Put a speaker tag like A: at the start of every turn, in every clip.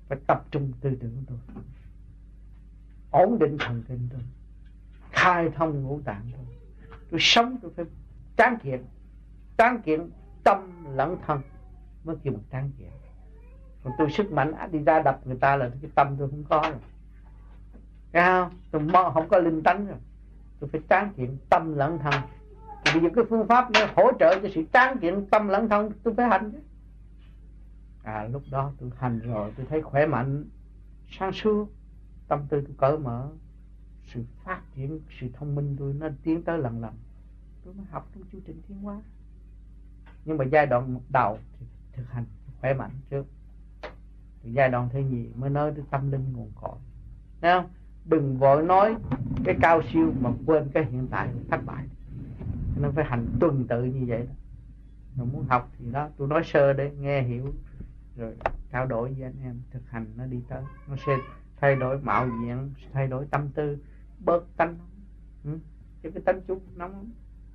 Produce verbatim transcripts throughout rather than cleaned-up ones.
A: phải tập trung tư tưởng tôi, ổn định thần kinh tôi, khai thông ngũ tạng tôi. Tôi sống tôi phải tráng kiện, tráng kiện tâm lẫn thân mới kêu bằng tráng kiện. Còn tôi sức mạnh đi ra đập người ta là cái tâm tôi không có rồi, thấy không? Tôi mong không có linh tánh rồi. Tôi phải tráng kiện tâm lẫn thân. Thì bây giờ cái phương pháp nó hỗ trợ cho sự tráng kiện tâm lẫn thân, tôi phải hành chứ. À lúc đó tôi hành rồi tôi thấy khỏe mạnh, sáng suốt, tâm tư tôi cởi mở, sự phát triển, sự thông minh tôi nó tiến tới lần lần. Tôi mới học trong chương trình tiến hóa. Nhưng mà giai đoạn đầu thì thực hành khỏe mạnh trước. Thì giai đoạn thứ nhì mới nói tới tâm linh nguồn cội. Thấy không? Đừng vội nói cái cao siêu mà quên cái hiện tại thất bại. Nó phải hành tuần tự như vậy đó. Rồi muốn học thì đó, tôi nói sơ để nghe hiểu, rồi trao đổi với anh em, thực hành nó đi tới. Nó sẽ thay đổi mạo diện, thay đổi tâm tư, bớt tánh nóng. Ừ? Chứ cái tánh chút nóng lắm.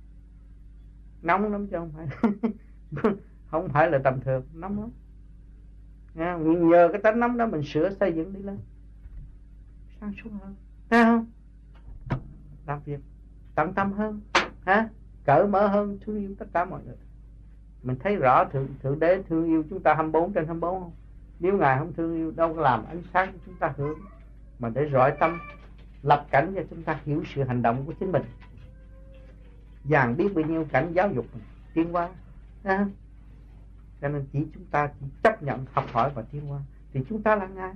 A: Nóng lắm chứ không phải không phải là tầm thường, nóng lắm. Nha, nhờ cái tánh nóng đó mình sửa xây dựng đi lên sáng suốt hơn, thấy không? Làm việc tận tâm hơn, hả? Cởi mở hơn, thương yêu tất cả mọi người. Mình thấy rõ thượng, thượng đế thương yêu chúng ta hai mươi bốn trên hai mươi bốn không? Nếu Ngài không thương yêu đâu có làm ánh sáng cho chúng ta hưởng, mà để rọi tâm lập cảnh cho chúng ta hiểu sự hành động của chính mình. Dàn biết bao nhiêu cảnh giáo dục mình tiến hóa, thấy không? Cho nên chỉ chúng ta chỉ chấp nhận học hỏi và tiến hóa thì chúng ta là Ngài,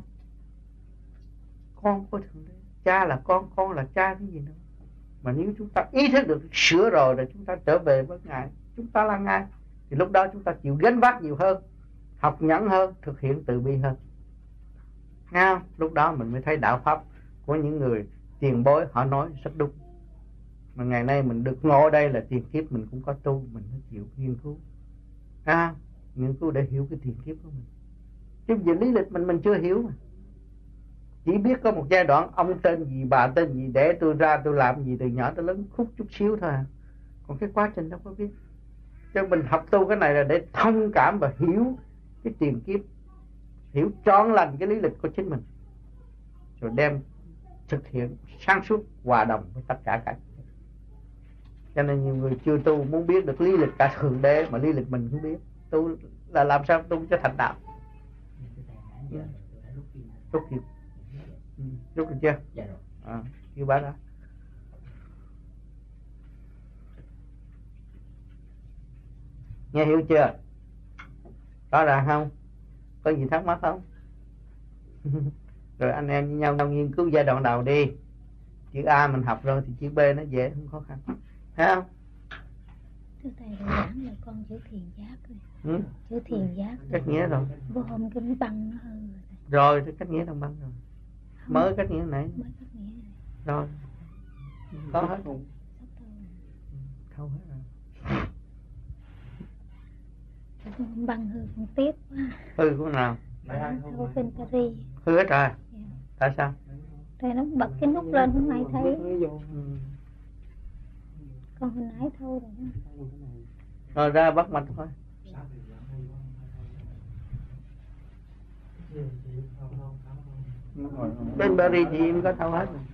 A: con của Thượng Đế. Cha là con, con là cha, cái gì nữa. Mà nếu chúng ta ý thức được sửa rồi rồi chúng ta trở về với Ngài, chúng ta là Ngài, thì lúc đó chúng ta chịu gánh vác nhiều hơn, học nhẫn hơn, thực hiện từ bi hơn. Nghe không? Lúc đó mình mới thấy đạo pháp của những người tiền bối họ nói rất đúng. Mà ngày nay mình được ngộ đây là tiền kiếp mình cũng có tu, mình mới chịu nghiên cứu. À, nghiên cứu để hiểu cái tiền kiếp của mình. Chứ về lý lịch mình mình chưa hiểu mà. Chỉ biết có một giai đoạn ông tên gì, bà tên gì, để tôi ra tôi làm gì từ nhỏ tới lớn khúc chút xíu thôi à. Còn cái quá trình đâu có biết. Cho mình học tu cái này là để thông cảm và hiểu cái tiền kiếp, hiểu trọn lành cái lý lịch của chính mình, rồi đem thực hiện sáng suốt hòa đồng với tất cả cả. Cho nên nhiều người chưa tu muốn biết được lý lịch cả Thượng Đế mà lý lịch mình không biết. Tu là làm sao tu cho thành đạo. Rút kịp. Ừ, rút được chưa?
B: Dạ rồi.
A: À, kêu bác đó. Nghe hiểu chưa? Rõ ràng không? Có gì thắc mắc không? Rồi anh em với nhau nghiên cứu giai đoạn đầu đi. Chữ A mình học rồi thì chữ B nó dễ, không khó khăn. Thấy không?
C: Thưa thầy, rồi giảng là con chữ thiền giác rồi.
A: Ừ?
C: Chữ thiền giác.
A: Cách nghĩa rồi.
C: Vô hôm cái băng nó hơn rồi.
A: Rồi thì cách nghĩa đồng băng rồi. Không. Mới cách nghĩa này.
C: Mới cách nghĩa này.
A: Rồi. Có hết không?
C: Thâu
A: hết rồi.
C: Con băng hư con tiếc quá.
A: Hư của nào?
C: Thâu bên Paris.
A: Hư hết rồi.
C: Dạ.
A: Tại sao?
C: Rồi nó bật cái nút lên hôm nay thấy.
A: Ừ.
C: Con hồi nãy thâu rồi đó.
A: Rồi ra bắt mạch thôi. Bên Paris thì em có thâu hết rồi.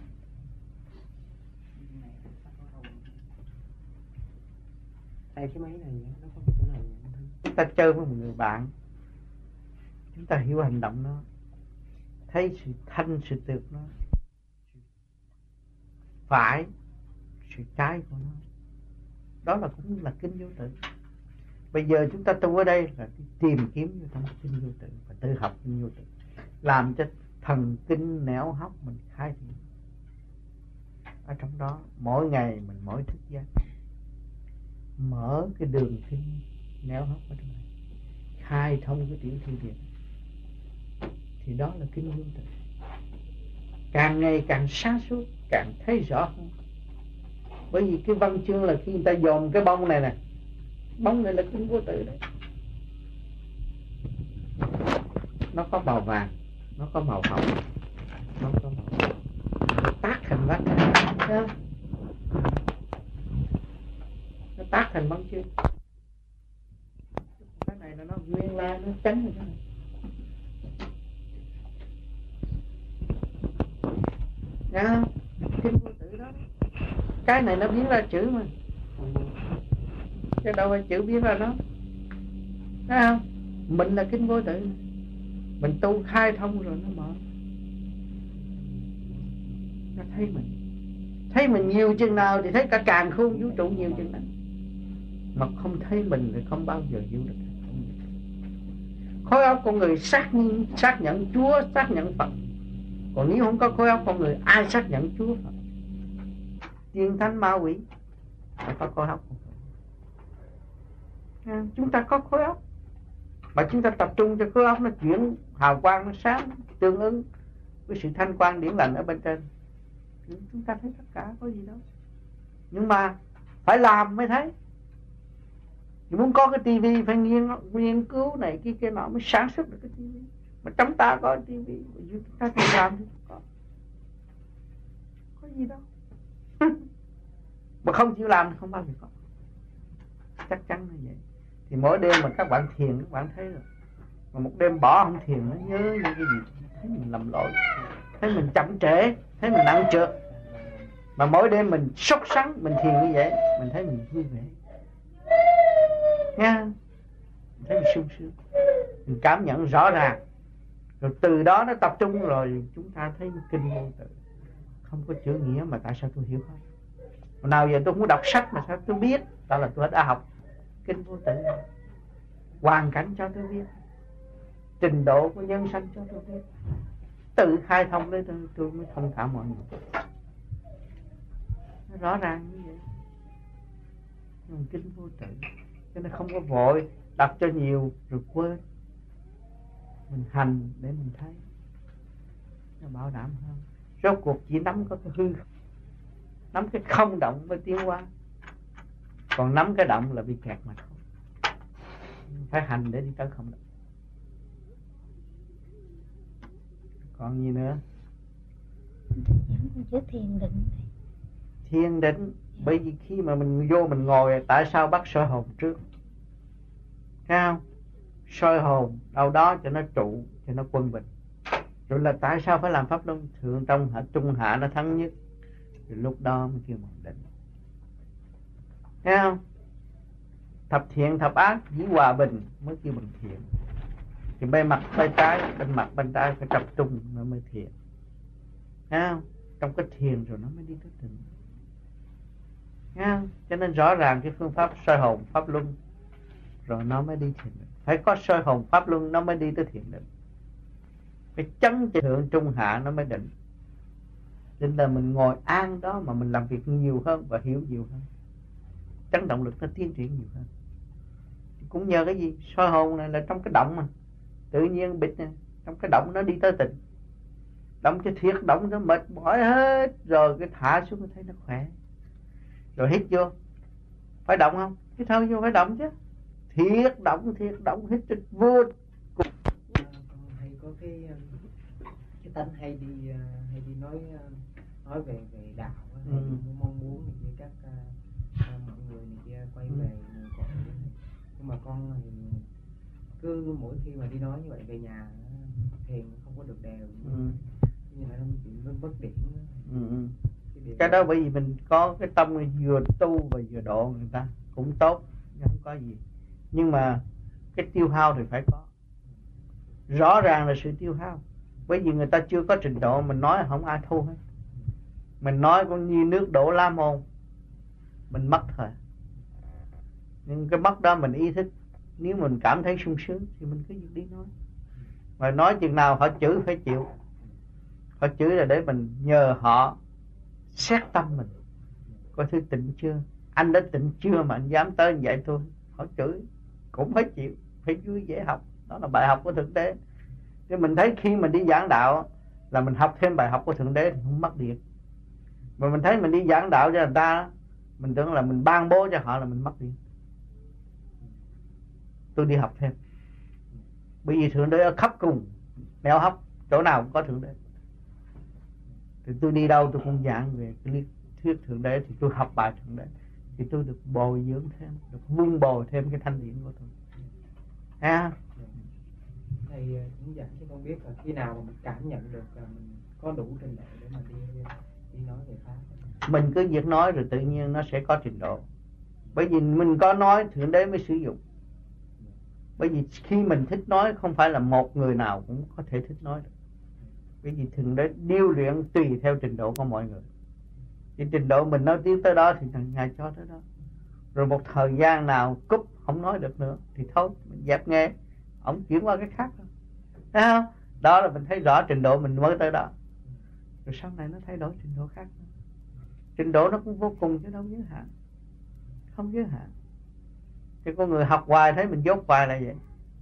B: Đây cái máy này nó có cái chỗ này.
A: Chúng ta chơi với một người bạn, chúng ta hiểu hành động nó, thấy sự thanh sự tuyệt nó, phải sự trái của nó, đó là cũng là kinh vô tự. Bây giờ chúng ta tu ở đây là tìm kiếm vô trong kinh vô tự và tự học kinh vô tự, làm cho thần kinh não hóc mình khai triển. Ở trong đó mỗi ngày mình mỗi thức giấc mở cái đường kinh não hóc ở trong này, khai thông cái tiểu thiên địa, thì đó là kinh vô tự. Càng ngày càng sáng suốt, càng thấy rõ hơn. Bởi vì cái văn chương là khi người ta dòm cái bông này nè, bông này là kinh vô tự đấy. Nó có màu vàng, nó có màu hồng, nó có màu hồng. Nó tác thành văn, thấy không? Nó tác thành văn chương. Cái này là nó nguyên lai, nó tránh rồi. Nghe không? Kinh vô tự đó. Cái này nó biến ra chữ mà, chứ đâu phải chữ biến ra nó. Thấy không? Mình là kinh vô tự. Mình tu khai thông rồi nó mở. Nó thấy mình. Thấy mình nhiều chừng nào thì thấy cả càn khôn vũ trụ nhiều chừng đó. Mà không thấy mình thì không bao giờ hiểu được. Khối óc con người xác nhận, xác nhận Chúa, xác nhận Phật. Còn nếu không có khối óc con người, ai xác nhận Chúa Phật? Tiên thánh ma quỷ phải có khối óc. À, chúng ta có khối óc, mà chúng ta tập trung cho khối óc nó chuyển hào quang, nó sáng, tương ứng với sự thanh quan điển lành ở bên trên. Chúng ta thấy tất cả có gì đâu. Nhưng mà phải làm mới thấy. Thì muốn có cái tivi phải nghiên, nghiên cứu này kia kia nọ mới sản xuất được cái tivi. Mà trong ta có tivi, chúng ta phải làm thì có. Có gì đâu. Mà không chịu làm thì không bao giờ có. Chắc chắn là vậy. Thì mỗi đêm mà các bạn thiền, các bạn thấy rồi. Mà một đêm bỏ không thiền, nó nhớ như cái gì. Thấy mình lầm lỗi, thấy mình chậm trễ, thấy mình nặng trược. Mà mỗi đêm mình sốt sắng, mình thiền như vậy, mình thấy mình vui vẻ. Nghe không? Mình thấy mình sung sướng. Mình cảm nhận rõ ràng. Rồi từ đó nó tập trung rồi chúng ta thấy kinh vô tự. Không có chữ nghĩa mà tại sao tôi hiểu không? Mà nào giờ tôi không đọc sách mà sao tôi biết? Đó là tôi đã học kinh vô tự. Hoàn cảnh cho tôi biết, trình độ của nhân sanh cho tôi biết. Tự khai thông đấy tôi, tôi mới thông cảm mọi người. Nó rõ ràng như vậy. Nhưng kinh vô tự, cho nên không có vội đọc cho nhiều rồi quên. Mình hành để mình thấy nó bảo đảm hơn. Rốt cuộc chỉ nắm có cái hư, nắm cái không động mới tiến hóa. Còn nắm cái động là bị kẹt mà thôi. Phải hành để đi tới không động. Còn gì nữa?
C: Chứ thiền định.
A: Thiền định, bởi vì khi mà mình vô mình ngồi, tại sao bắt soi hồn trước? Thấy không? Soi hồn đâu đó cho nó trụ, cho nó quân bình. Rồi là tại sao phải làm pháp luân? Thượng trong hạ trung hạ nó thắng nhất. Rồi lúc đó mới kêu bằng định. Thấy không? Thập thiện thập ác dĩ hòa bình mới kêu bằng thiện. Thì bên mặt bên trái, bên mặt bên trái phải tập trung nó mới thiện. Thấy không? Trong cái thiền rồi nó mới đi tới định. Thấy không? Cho nên rõ ràng cái phương pháp soi hồn pháp luân rồi nó mới đi thiền định. Phải có soi hồn pháp luân nó mới đi tới thiền định. Cái chấn thượng trung hạ nó mới định. Nên là mình ngồi an đó mà mình làm việc nhiều hơn và hiểu nhiều hơn. Chấn động lực nó tiến triển nhiều hơn. Cũng nhờ cái gì? Soi hồn này là trong cái động mà. Tự nhiên bịt này, trong cái động nó đi tới tịnh. Động cho thiệt, động nó mệt mỏi hết. Rồi cái thả xuống thấy nó khỏe. Rồi hít vô. Phải động không? Hít thở vô phải động chứ. Thiệt động, thiệt động, hít cho vô.
B: Con hay có cái cái tánh hay đi hay đi nói nói về về đạo, hay ừ. mong muốn như các uh, mọi người này kia quay ừ. về nguồn cội. Nhưng mà con thì cứ mỗi khi mà đi nói như vậy về nhà thiền không có được đều, ừ. như là nó bất điểm.
A: Ừ. Cái, cái đó bởi vì mình có cái tâm vừa tu và vừa độ người ta cũng tốt, không có gì. Nhưng mà cái tiêu hao thì phải có. Rõ ràng là sự tiêu hao. Bởi vì người ta chưa có trình độ, mình nói không ai thu hết. Mình nói cũng như nước đổ lá môn, mình mất thôi. Nhưng cái mất đó mình ý thức. Nếu mình cảm thấy sung sướng thì mình cứ đi nói. Mà nói chừng nào họ chửi phải chịu. Họ chửi là để mình nhờ họ xét tâm mình. Coi thứ tịnh chưa? Anh đã tịnh chưa mà anh dám tới vậy thôi. Họ chửi cũng phải chịu, phải vui vẻ học. Đó là bài học của Thượng Đế. Thì mình thấy khi mình đi giảng đạo là mình học thêm bài học của Thượng Đế thì không mất điện. Mà mình thấy mình đi giảng đạo cho người ta, mình tưởng là mình ban bố cho họ là mình mất điện. Tôi đi học thêm. Bởi vì Thượng Đế ở khắp cùng nẻo hóc, chỗ nào cũng có Thượng Đế. Thì tôi đi đâu tôi cũng giảng về cái lý thuyết Thượng Đế. Thì tôi học bài Thượng Đế. Thì tôi được bồi dưỡng thêm, được vun bồi thêm cái thanh điển của tôi. À,
B: thầy hướng dẫn cho con biết là khi nào mà mình cảm nhận được là mình có đủ trình độ để mà đi đi nói về pháp.
A: Mình cứ việc nói rồi tự nhiên nó sẽ có trình độ. Bởi vì mình có nói Thượng Đế mới sử dụng. Bởi vì khi mình thích nói không phải là một người nào cũng có thể thích nói được. Bởi vì Thượng Đế điêu luyện tùy theo trình độ của mọi người. Thì trình độ mình nói tiếng tới đó thì thằng Ngài cho tới đó. Rồi một thời gian nào cúp không nói được nữa thì thôi mình dẹp nghe, ông chuyển qua cái khác thôi. Thấy không? Đó là mình thấy rõ trình độ mình mới tới đó. Rồi sau này nó thay đổi trình độ khác. Trình độ nó cũng vô cùng chứ đâu giới hạn. Không giới hạn. Thì con người học hoài thấy mình dốt hoài là vậy.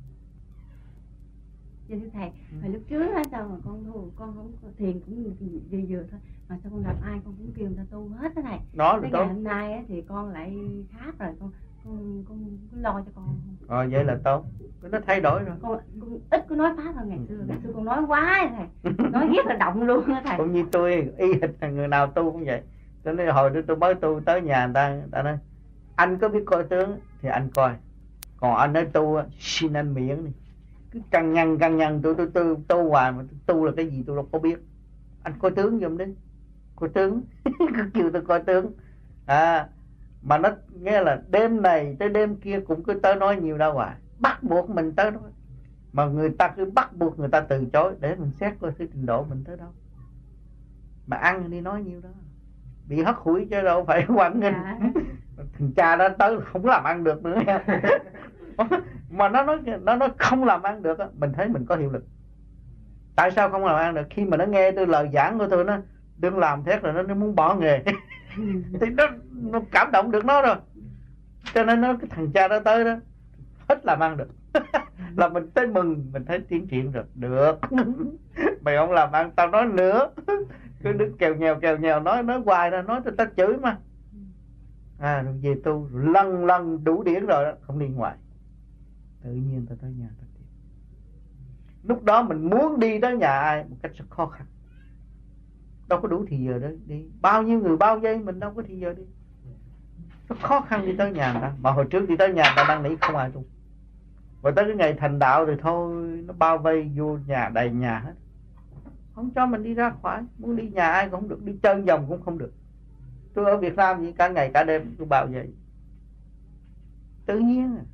D: Thưa thầy, hồi lúc trước á, sao mà con thu con không thiền cũng vừa vừa thôi, mà sao con gặp ai con cũng kêu người ta tu hết thế này.
A: Đó là
D: tới
A: tốt.
D: ngày hôm nay á, thì con lại khác rồi, con con con cứ lo cho con.
A: Ờ vậy là tốt. Nó thay đổi rồi.
D: Con, con ít có nói pháp hơn ngày xưa, ngày xưa con nói quá thầy, nói rất là động luôn á thầy.
A: Cũng như tôi y hệt là người nào tu cũng vậy. Cho nên hồi tôi, tôi mới tu tới nhà người ta, người ta nói anh có biết coi tướng thì anh coi, còn anh nói tu xin anh miễn đi. Cứ căng nhăn căng nhăn tôi tôi tôi tu hoài mà tu là cái gì tôi đâu có biết. Anh coi tướng giùm đi, coi tướng. Cứ kêu tôi coi tướng à, mà nó nghe là đêm này tới đêm kia cũng cứ tới nói nhiều đâu hoài, bắt buộc mình tới nói. Mà người ta cứ bắt buộc người ta từ chối để mình xét coi cái trình độ mình tới đâu. Mà ăn đi nói nhiều đó, bị hất hủi chứ đâu phải hoan nghênh.
D: Dạ.
A: Thằng cha đó tới không làm ăn được nữa. Mà nó nói nó nói không làm ăn được, mình thấy mình có hiệu lực. Tại sao không làm ăn được? Khi mà nó nghe tôi lời giảng của tôi, nó đừng làm thế rồi nó, nó muốn bỏ nghề. Thì nó, nó cảm động được nó rồi. Cho nên nó cái thằng cha đó tới đó hết làm ăn được. Là mình tới mừng, mình thấy tiến triển rồi. Được. Mày không làm ăn tao nói nữa. Cứ đứng kèo nhèo kèo nhèo nói nói hoài ra, nói cho ta chửi mà. À rồi về tu rồi lần lần đủ điển rồi đó, không đi ngoài. Tự nhiên ta tới nhà ta tìm. Lúc đó mình muốn đi tới nhà ai một cách rất khó khăn. Đâu có đủ thì giờ đó đi. Bao nhiêu người bao giây mình đâu có thì giờ đi. Nó khó khăn đi tới nhà người ta. Mà hồi trước đi tới nhà người ta đang nghĩ không ai tu. Rồi tới cái ngày thành đạo rồi thôi, nó bao vây vô nhà đầy nhà hết. Không cho mình đi ra khỏi. Muốn đi nhà ai cũng không được, đi chân vòng cũng không được. Tôi ở Việt Nam vậy cả ngày cả đêm tôi bao vậy. Tự nhiên à.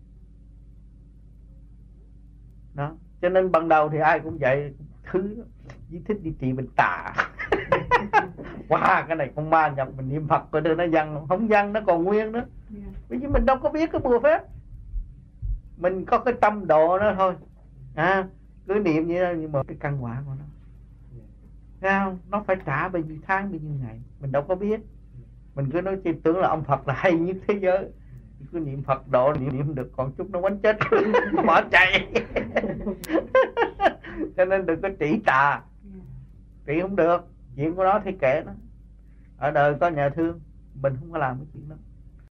A: Đó. Cho nên ban đầu thì ai cũng vậy. Thứ chỉ thích đi trị bệnh tà. Wow, cái này con ma nhập mình niệm Phật coi đưa nó văng. Không văng nó còn nguyên nữa. Bởi vì mình đâu có biết cái bùa phép. Mình có cái tâm độ nó thôi à, cứ niệm vậy đó, nhưng mà cái căn quả của nó thấy không? Nó phải trả bao nhiêu tháng bao nhiêu ngày mình đâu có biết. Mình cứ nói chỉ tưởng là ông Phật là hay nhất thế giới, cứ niệm Phật độ niệm niệm được, còn chút nó quánh chết bỏ chạy. Cho nên đừng có trị tà, trị không được. Chuyện của nó thì kệ nó. Ở đời có nhà thương, mình không có làm cái chuyện đó.